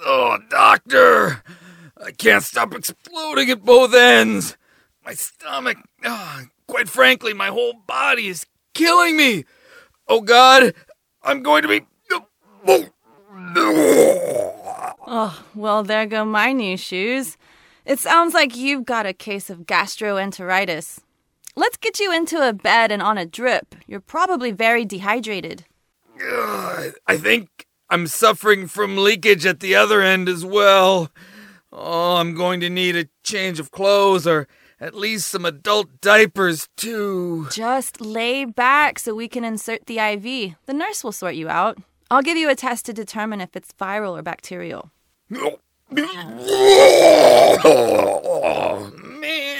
Oh, doctor! I can't stop exploding at both ends. My stomach, quite frankly, my whole body is killing me. Oh, God, I'm going to be... Oh, well, there go my new shoes. It sounds like you've got a case of gastroenteritis. Let's get you into a bed and on a drip. You're probably very dehydrated. I think I'm suffering from leakage at the other end as well. Oh, I'm going to need a change of clothes or at least some adult diapers, too. Just lay back so we can insert the IV. The nurse will sort you out. I'll give you a test to determine if it's viral or bacterial. Oh, man.